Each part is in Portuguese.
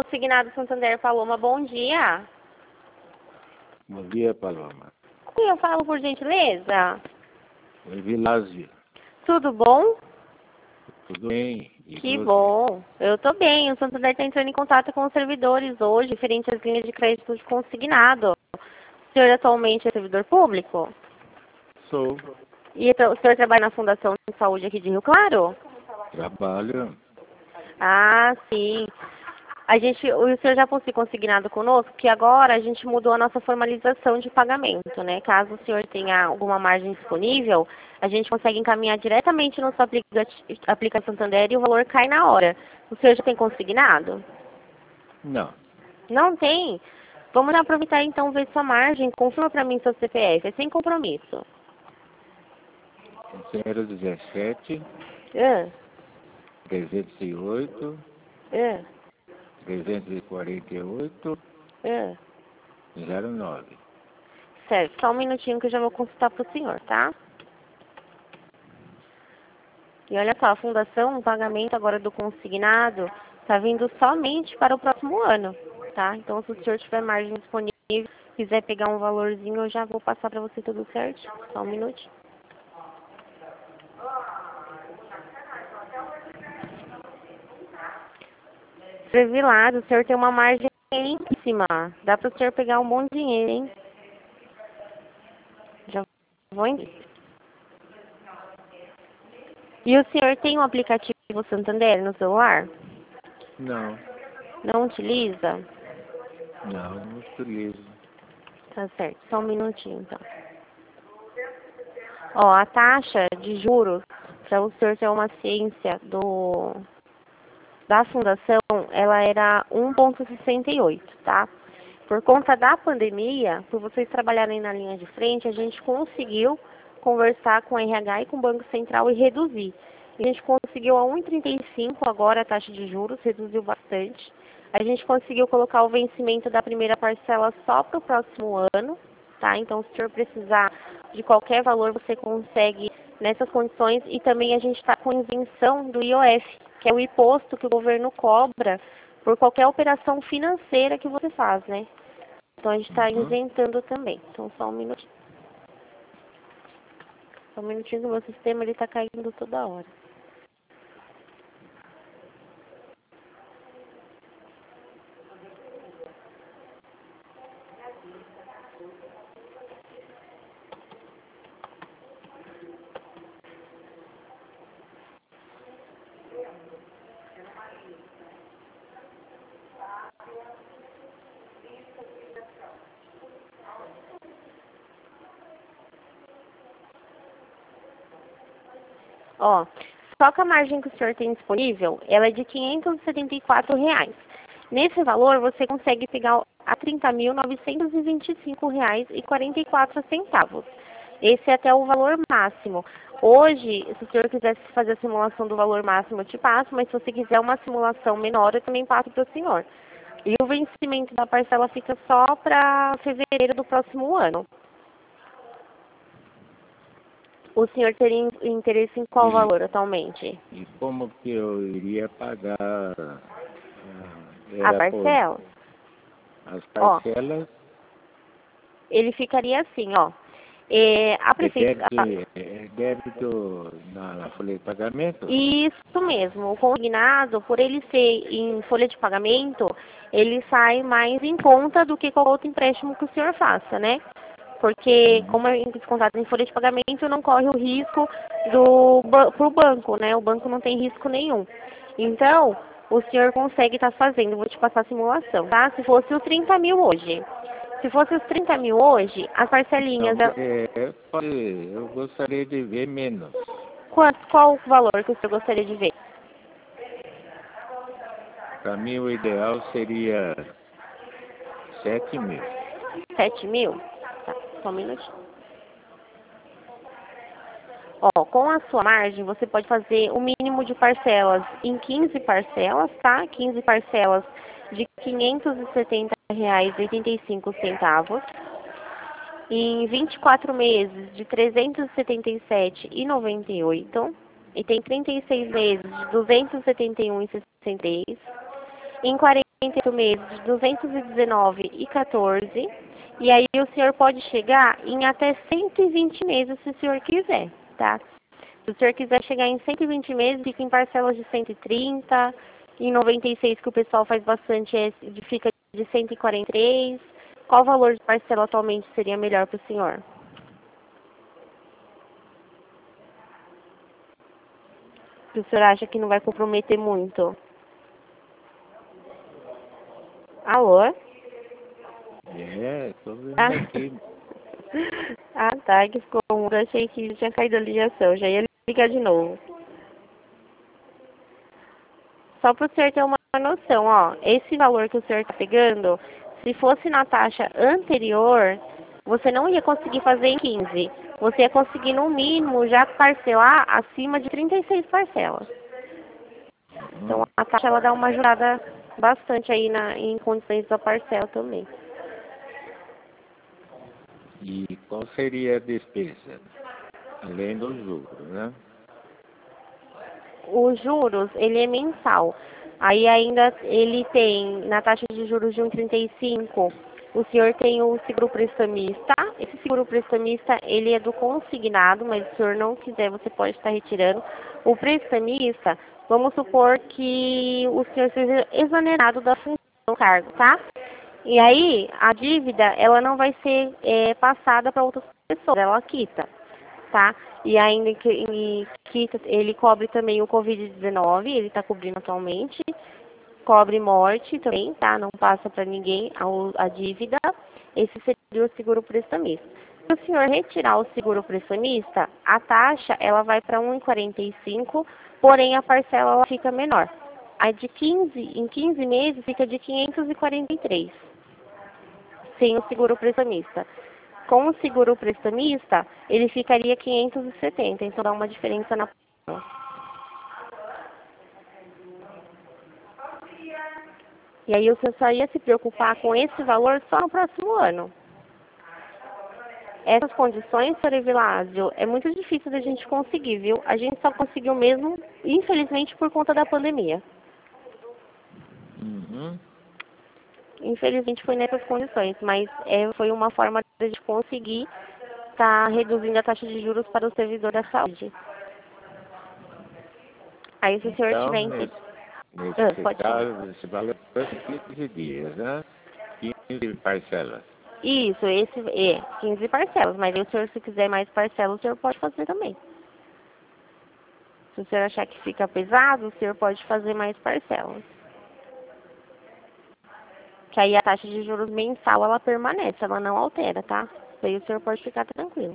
Consignado Santander Paloma, bom dia. Bom dia, Paloma. Com quem eu falo, por gentileza? Oi, Vilásio. Tudo bom? Tudo bem? E Que você? bom. Eu tô bem. O Santander está entrando em contato com os servidores hoje, referente às linhas de crédito de consignado. O senhor atualmente é servidor público? Sou. E o senhor trabalha na Fundação de Saúde aqui de Rio Claro? Trabalho. Ah, sim. O senhor já possui consignado conosco que agora a gente mudou a nossa formalização de pagamento, né? Caso o senhor tenha alguma margem disponível, a gente consegue encaminhar diretamente no seu aplicação Santander e o valor cai na hora. O senhor já tem consignado? Não. Não tem? Vamos aproveitar então ver sua margem. Confirma para mim seu CPF, é sem compromisso. 017, Ah, 308, ah, 348, ah. 09. Certo, só um minutinho que eu já vou consultar para o senhor, tá? E olha só, a fundação, o pagamento agora do consignado está vindo somente para o próximo ano, tá? Então, se o senhor tiver margem disponível, quiser pegar um valorzinho, eu já vou passar para você tudo certo. Só um minuto. Previlado, o senhor tem uma margem em cima. Dá para o senhor pegar um bom dinheiro, hein? Já vou em... E o senhor tem um aplicativo Santander no celular? Não. Não utiliza? Não utilizo. Tá certo, só um minutinho então. Ó, a taxa de juros, para o senhor ter uma ciência da fundação, ela era 1,68, tá? Por conta da pandemia, por vocês trabalharem na linha de frente, a gente conseguiu conversar com o RH e com o Banco Central e reduzir. A gente conseguiu a 1,35 agora a taxa de juros, reduziu bastante. A gente conseguiu colocar o vencimento da primeira parcela só para o próximo ano, tá? Então, se o senhor precisar de qualquer valor, você consegue nessas condições. E também a gente está com isenção do IOF, que é o imposto que o governo cobra por qualquer operação financeira que você faz, né? Então, a gente está Uhum. isentando também. Então, só um minutinho. Só um minutinho que o meu sistema está caindo toda hora. Ó, só que a margem que o senhor tem disponível, ela é de R$ 574. Nesse valor, você consegue pegar a R$ 30.925,44. Esse é até o valor máximo. Hoje, se o senhor quisesse fazer a simulação do valor máximo, eu te passo, mas se você quiser uma simulação menor, eu também passo para o senhor. E o vencimento da parcela fica só para fevereiro do próximo ano. O senhor teria interesse em qual valor atualmente? E como que eu iria pagar A era parcela? as Ó, parcelas? ele ficaria assim, ó. A prefeitura... É débito na folha de pagamento? Isso mesmo, o consignado, por ele ser em folha de pagamento, ele sai mais em conta do que qualquer outro empréstimo que o senhor faça, né? Porque, Uhum. como é descontado em folha de pagamento, não corre o risco pro banco, né? O banco não tem risco nenhum. Então, o senhor consegue estar fazendo, vou te passar a simulação, tá? Se fosse os 30 mil hoje. Se fosse os 30 mil hoje, as parcelinhas... Então, eu gostaria de ver menos. Qual o valor que o senhor gostaria de ver? Para mim, o ideal seria 7.000. 7 mil? Tá, só um minutinho. Ó, com a sua margem, você pode fazer o mínimo de parcelas em 15 parcelas, tá? 15 parcelas de R$ 570,85. Em 24 meses de R$ 377,98. E tem 36 meses de R$ 271,63. Em 48 meses, de 219,14. E aí o senhor pode chegar em até 120 meses, se o senhor quiser, tá? Se o senhor quiser chegar em 120 meses, fica em parcelas de 130. Em 96, que o pessoal faz bastante, fica de 143. Qual valor de parcela atualmente seria melhor para o senhor? Se o senhor acha que não vai comprometer muito. Alô? Tô vendo Ah, aqui. ah tá, que ficou mudo. Achei que tinha caído a ligação. Já ia ligar de novo. Só para o senhor ter uma noção, ó. Esse valor que o senhor está pegando, se fosse na taxa anterior, você não ia conseguir fazer em 15. Você ia conseguir, no mínimo, já parcelar acima de 36 parcelas. Então, a taxa, ela dá uma ajudada bastante aí em condições da parcela também. E qual seria a despesa? Além dos juros, né? Os juros, ele é mensal. Aí ainda ele tem, na taxa de juros de 1,35, o senhor tem o seguro prestamista. Esse seguro prestamista, ele é do consignado, mas se o senhor não quiser, você pode estar retirando. O prestamista, vamos supor que o senhor seja exonerado da função do cargo, tá? E aí, a dívida, ela não vai ser passada para outras pessoas, ela quita, tá? E ainda que ele cobre também o Covid-19, ele está cobrindo atualmente, cobre morte também, tá? Não passa para ninguém a dívida. Esse seria o seguro prestamista. Se o senhor retirar o seguro prestamista, a taxa ela vai para 1,45, porém a parcela ela fica menor. A de 15, em 15 meses fica de 543, sem o seguro prestamista. Com o seguro prestamista, ele ficaria 570, então dá uma diferença na parcela. E aí o senhor só ia se preocupar com esse valor só no próximo ano. Essas condições, senhor Evilásio, é muito difícil da gente conseguir, viu? A gente só conseguiu mesmo, infelizmente, por conta da pandemia. Uhum. Infelizmente foi nessas condições, mas foi uma forma de a gente conseguir estar reduzindo a taxa de juros para o servidor da saúde. Aí se o senhor Então, tiver nesse pode falar. caso, esse valor é 15 dias, né? 15 parcelas. Isso, esse é 15 parcelas, mas aí o senhor, se quiser mais parcelas, o senhor pode fazer também. Se o senhor achar que fica pesado, o senhor pode fazer mais parcelas. Que aí a taxa de juros mensal, ela permanece, ela não altera, tá? Daí o senhor pode ficar tranquilo.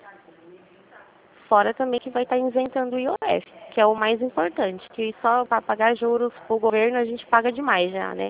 Fora também que vai estar isentando o IOF, que é o mais importante, que só para pagar juros pro governo a gente paga demais já, né?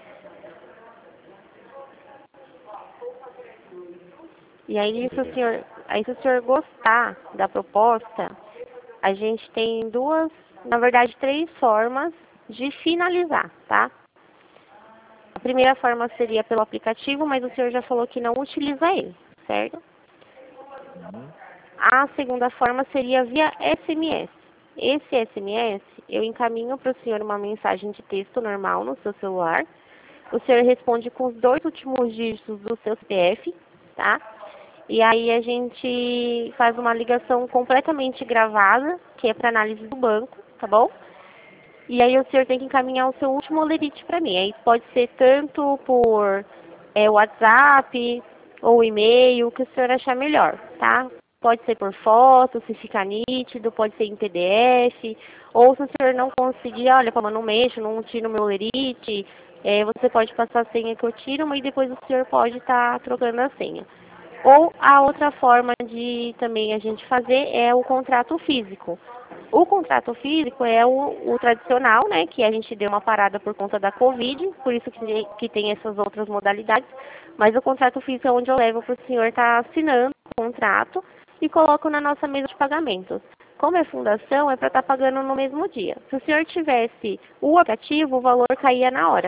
E aí, se o senhor gostar da proposta, a gente tem duas, na verdade, três formas de finalizar, tá? A primeira forma seria pelo aplicativo, mas o senhor já falou que não utiliza ele, certo? Uhum. A segunda forma seria via SMS. Esse SMS, eu encaminho para o senhor uma mensagem de texto normal no seu celular. O senhor responde com os 2 últimos dígitos do seu CPF, tá? E aí a gente faz uma ligação completamente gravada, que é para análise do banco, tá bom? E aí o senhor tem que encaminhar o seu último olerite para mim. Aí pode ser tanto por WhatsApp ou e-mail, o que o senhor achar melhor, tá? Pode ser por foto, se ficar nítido, pode ser em PDF, ou se o senhor não conseguir, olha, como eu não mexo, não tiro meu olerite, você pode passar a senha que eu tiro, mas depois o senhor pode estar trocando a senha. Ou a outra forma de também a gente fazer é o contrato físico. O contrato físico é o tradicional, né, que a gente deu uma parada por conta da Covid, por isso que tem essas outras modalidades, mas o contrato físico é onde eu levo para o senhor estar assinando o contrato e coloco na nossa mesa de pagamentos. Como é fundação, é para estar pagando no mesmo dia. Se o senhor tivesse o aplicativo, o valor caía na hora.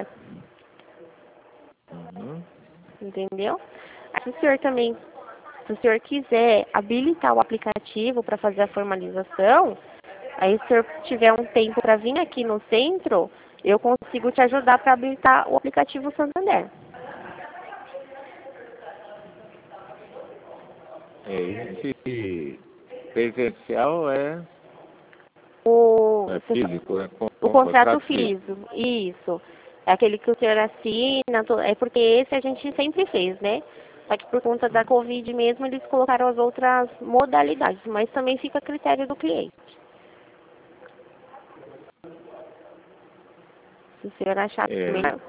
Uhum. Entendeu? Se o senhor também, se o senhor quiser habilitar o aplicativo para fazer a formalização, aí se o senhor tiver um tempo para vir aqui no centro, eu consigo te ajudar para habilitar o aplicativo Santander. Esse presencial é físico, é O contrato físico, isso. É aquele que o senhor assina, é porque esse a gente sempre fez, né? Só que por conta da Covid mesmo, eles colocaram as outras modalidades, mas também fica a critério do cliente. Se o senhor achar melhor.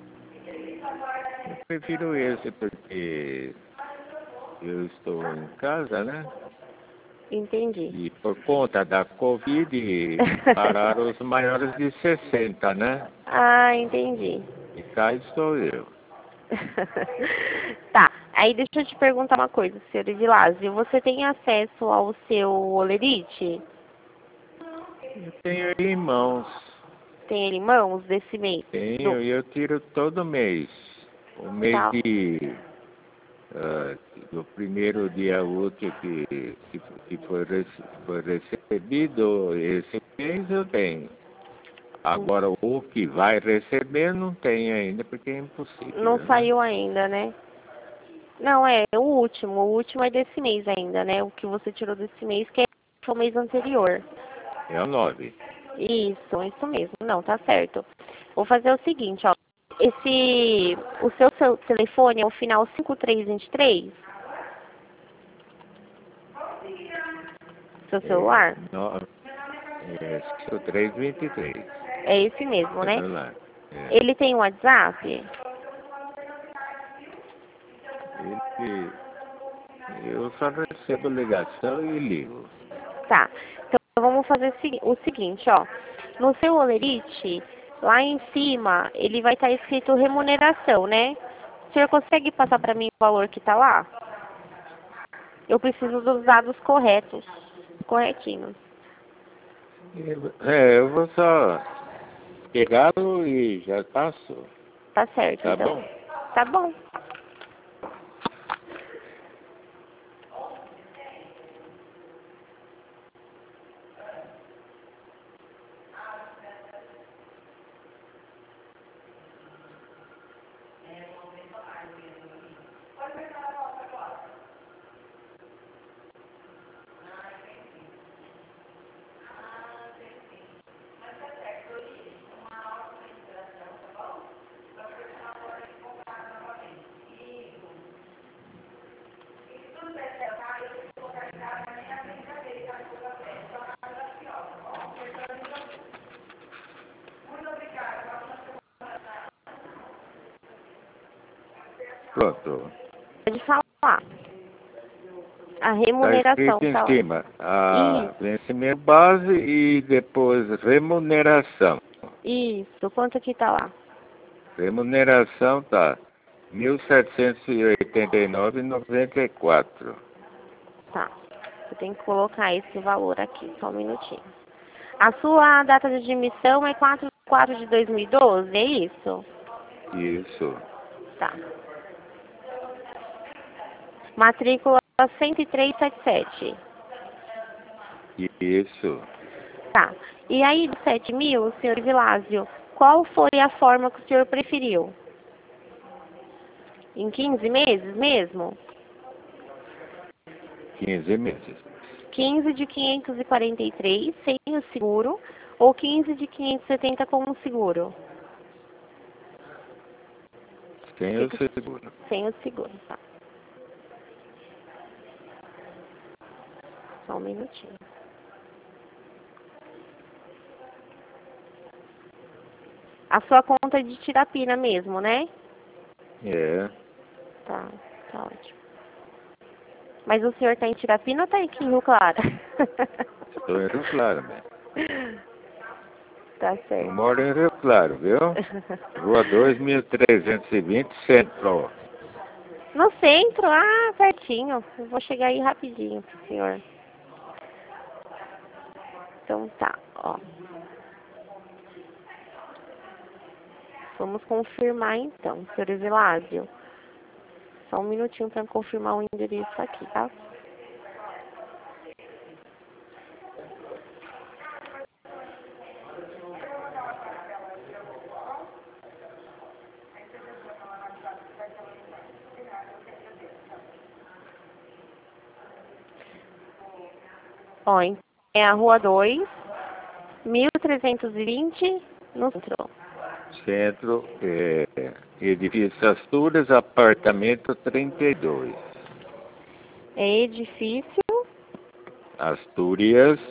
Eu prefiro esse porque eu estou em casa, né? Entendi. E por conta da Covid, pararam os maiores de 60, né? Ah, entendi. E cá estou eu. Tá, aí deixa eu te perguntar uma coisa, senhor Evilásio. Você tem acesso ao seu Olerite? Eu tenho ele em mãos. Tem ele em mãos desse mês? Tenho, e eu tiro todo mês. O mês Tá. do primeiro dia útil que foi recebido esse mês eu tenho. Agora o que vai receber não tem ainda, porque é impossível. Não né? saiu ainda, né? Não, é o último é desse mês ainda, né? O que você tirou desse mês, que é o mês anterior. É o 9. Isso mesmo. Não, tá certo. Vou fazer o seguinte, ó. O seu telefone é o final 5323? Seu celular? É 5323. É esse mesmo, né? Celular. É. Ele tem WhatsApp? Eu só recebo ligação e ligo. Tá. Então vamos fazer o seguinte, ó. No seu Olerite, lá em cima, ele vai estar escrito remuneração, né? O senhor consegue passar para mim o valor que está lá? Eu preciso dos dados corretinhos. Eu vou só pegá-lo e já passo. Tá certo, Tá então. bom? Tá bom. Pronto. Pode falar. A Está remuneração escrito em tá lá. cima. Vencimento base e depois remuneração. Isso. Quanto que tá lá? Remuneração tá 1.789,94. Tá. Eu tenho que colocar esse valor aqui. Só um minutinho. A sua data de admissão é 4/4/2012, é isso? Isso. Tá. Matrícula 10377. Isso. Tá. E aí, dos 7 mil, senhor Vilásio, qual foi a forma que o senhor preferiu? Em 15 meses mesmo? 15 meses. 15 de 543 sem o seguro ou 15 de 570 com o seguro? Sem o seguro. Sem o seguro, tá. Só um minutinho. A sua conta é de Tirapina mesmo, né? É. Tá ótimo. Mas o senhor tá em Tirapina ou tá aqui em Rio Claro? Estou em Rio Claro, né? Tá Eu certo. moro em Rio Claro, viu? Rua 2320, Centro. No centro? Ah, pertinho. Eu vou chegar aí rapidinho pro senhor. Então tá, ó. Vamos confirmar então, senhor Evilásio. Só um minutinho para confirmar o endereço aqui, tá? Ó, é a Rua 2, 1320, no centro. Centro, edifício Astúrias, apartamento 32. É edifício Astúrias,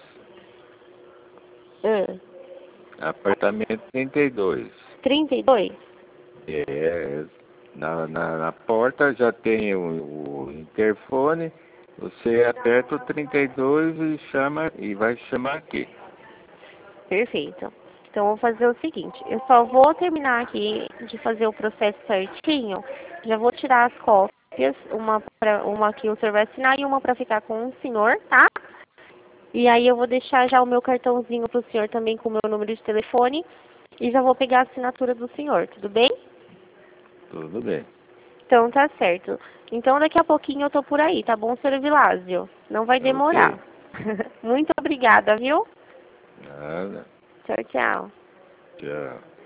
uh, apartamento 32. 32? É, na porta já tem o interfone, você aperta o 32 e chama e vai chamar aqui. Perfeito. Então, eu vou fazer o seguinte, eu só vou terminar aqui de fazer o processo certinho, já vou tirar as cópias, uma que o senhor vai assinar e uma para ficar com o senhor, tá? E aí eu vou deixar já o meu cartãozinho pro senhor também com o meu número de telefone e já vou pegar a assinatura do senhor, tudo bem? Tudo bem. Então tá certo. Então daqui a pouquinho eu tô por aí, tá bom, senhor Vilásio? Não vai demorar. Ok. Muito obrigada, viu? Nada. Tchau, tchau. Tchau.